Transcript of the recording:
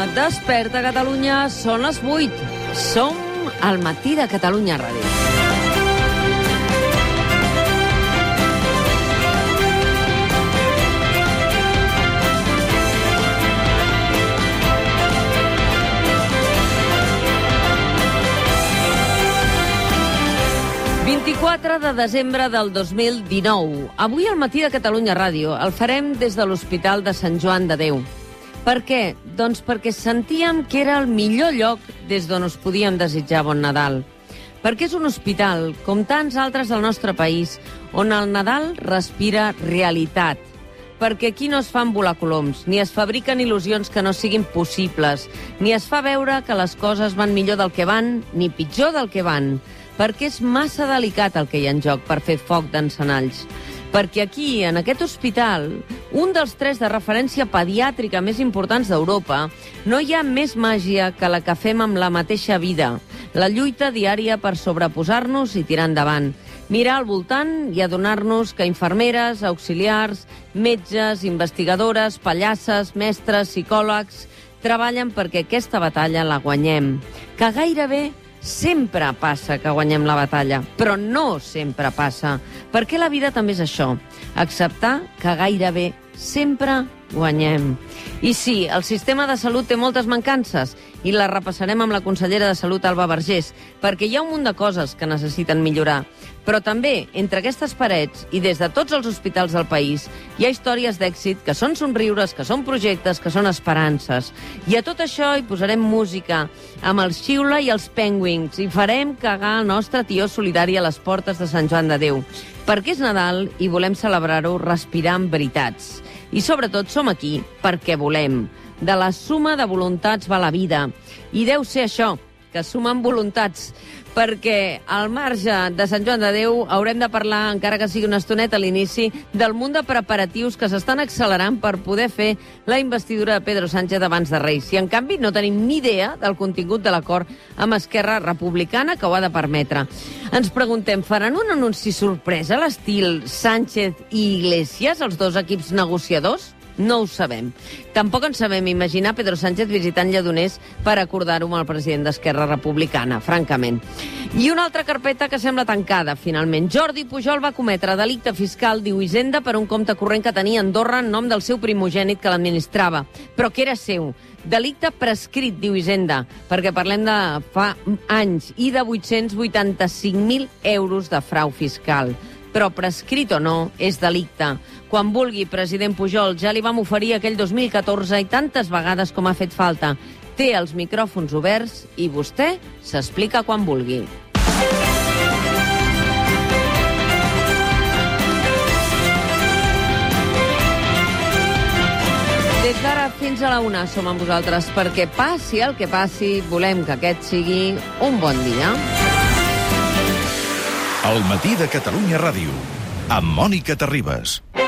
Desperta Catalunya, són les 8. Som al matí de Catalunya Ràdio. De desembre del 2019. Avui al matí de Catalunya Ràdio el farem des de l'Hospital de Sant Joan de Déu. Per què? Doncs perquè sentíem que era el millor lloc des d'on us podíem desitjar bon Nadal. Perquè és un hospital, com tants altres del nostre país, on el Nadal respira realitat. Perquè aquí no es fan volar coloms, ni es fabriquen il·lusions que no siguin possibles, ni es fa veure que les coses van millor del que van, ni pitjor del que van. Perquè és massa delicat el que hi ha en joc per fer foc d'encenalls. Perquè aquí, en aquest hospital, un dels 3 de referència pediàtrica més importants d'Europa, no hi ha més màgia que la que fem amb la mateixa vida, la lluita diària per sobreposar-nos i tirar endavant. Mirar al voltant i adonar-nos que infermeres, auxiliars, metges, investigadores, pallasses, mestres, psicòlegs, treballen perquè aquesta batalla la guanyem. Que gairebé sempre passa que guanyem la batalla, però no sempre passa, perquè la vida també és això, acceptar que gairebé sempre guanyem. I sí, el sistema de salut té moltes mancances, i la repassarem amb la consellera de Salut, Alba Vergés, perquè hi ha un munt de coses que necessiten millorar. Però també, entre aquestes parets i des de tots els hospitals del país, hi ha històries d'èxit que són somriures, que són projectes, que són esperances. I a tot això hi posarem música, amb el Xiula i els Penguins, i farem cagar el nostre tió solidari a les portes de Sant Joan de Déu. Perquè és Nadal i volem celebrar-ho respirant veritats. I sobretot som aquí perquè volem. De la suma de voluntats va la vida. I deu ser això, que sumen voluntats, perquè al marge de Sant Joan de Déu haurem de parlar, encara que sigui una estoneta a l'inici, del munt de preparatius que s'estan accelerant per poder fer la investidura de Pedro Sánchez abans de Reis. I, en canvi, no tenim ni idea del contingut de l'acord amb Esquerra Republicana, que ho ha de permetre. Ens preguntem, faran un anunci sorpresa a l'estil Sánchez i Iglesias, els dos equips negociadors? No ho sabem. Tampoc ens sabem imaginar Pedro Sánchez visitant Lledoners per acordar-ho amb el president d'Esquerra Republicana, francament. I una altra carpeta que sembla tancada, finalment. Jordi Pujol va cometre delicte fiscal, diu Hisenda, per un compte corrent que tenia a Andorra en nom del seu primogènit que l'administrava, però que era seu. Delicte prescrit, diu Hisenda, perquè parlem de fa anys i de 885.000 euros de frau fiscal. Però prescrit o no, és delicte. Quan vulgui, president Pujol, ja li vam oferir aquell 2014 i tantes vegades com ha fet falta. Té els micròfons oberts i vostè s'explica quan vulgui. Des d'ara fins a la 1 som amb vosaltres, perquè passi el que passi, volem que aquest sigui un bon dia. El matí de Catalunya Ràdio, amb Mònica Terribas.